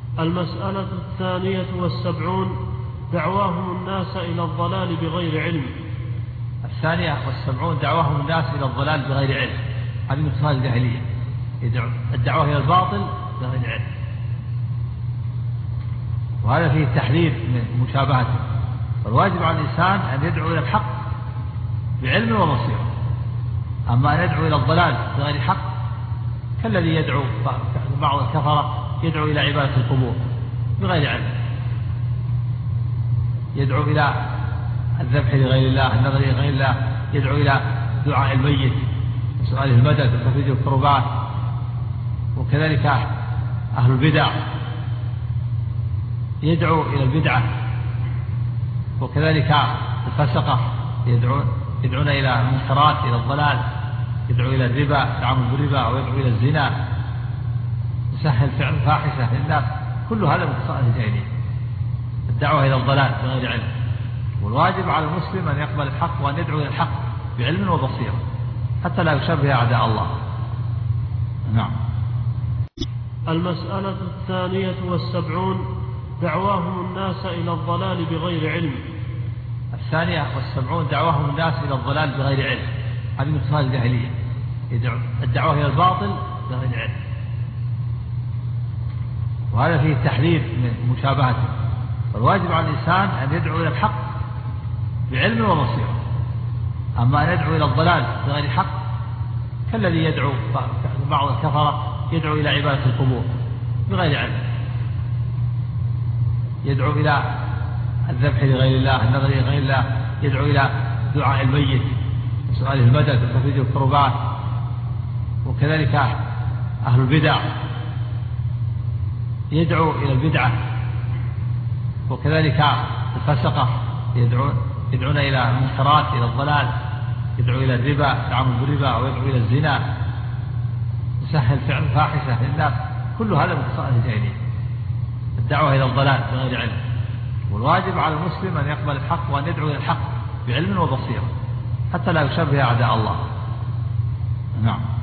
المسألة 72 دعواهم الناس إلى الضلال بغير علم. 72 دعواهم الناس إلى الضلال بغير علم. هذه من صفات الجاهلية، الدعوة إلى الباطل بغير علم، وهذا فيه التحذير من مشابهته. والواجب على الإنسان أن يدعو إلى الحق بعلم وبصيرة. أما أن يدعو إلى الضلال بغير حق كالذي يدعو بعض الكفرة يدعو إلى عبادة القبور بغير علم، يدعو إلى الذبح لغير الله، النظر لغير الله، يدعو إلى دعاء الميت وسؤاله المدد وتفريج الكربات. وكذلك أهل البدع يدعو إلى البدعة، وكذلك الفسقة يدعون إلى المنكرات، إلى الضلال، يدعو إلى الربا، التعامل بالربا، أو يدعو إلى الزنا، يسهل فعل فاحشة للناس. كل هذا من خصائص الجاهلية، الدعوة إلى الضلال بغير علم. والواجب على المسلم أن يقبل الحق وأن يدعو إلى الحق بعلم وبصيرة حتى لا يشبه أعداء الله. نعم. المسألة 72 دعواهم الناس إلى الضلال بغير علم. 72 دعواهم الناس إلى الضلال بغير علم. هذه من صفات الجاهلية، الدعوة إلى الباطل بغير علم، وهذا فيه التحذير من مشابهته. والواجب على الإنسان أن يدعو إلى الحق بعلم وبصيرة. أما أن يدعو إلى الضلال بغير حق كالذي يدعو بعض الكفرة يدعو إلى عبادة القبور بغير علم، يدعو إلى الذبح لغير الله، النظر لغير الله، يدعو إلى دعاء الميت وسؤاله المدد وتفريج الكربات. وكذلك أهل البدع يدعو إلى البدعة، وكذلك الفسقة يدعون إلى المنكرات، إلى الضلال، يدعو إلى الربا، التعامل بالربا، أو يدعو إلى الزنا، يسهل فعل فاحشة للناس. كل هذا من خصائص الجاهلية، الدعوة إلى الضلال بغير علم. والواجب على المسلم أن يقبل الحق وأن يدعو إلى الحق بعلم وبصيرة حتى لا يشبه أعداء الله. نعم.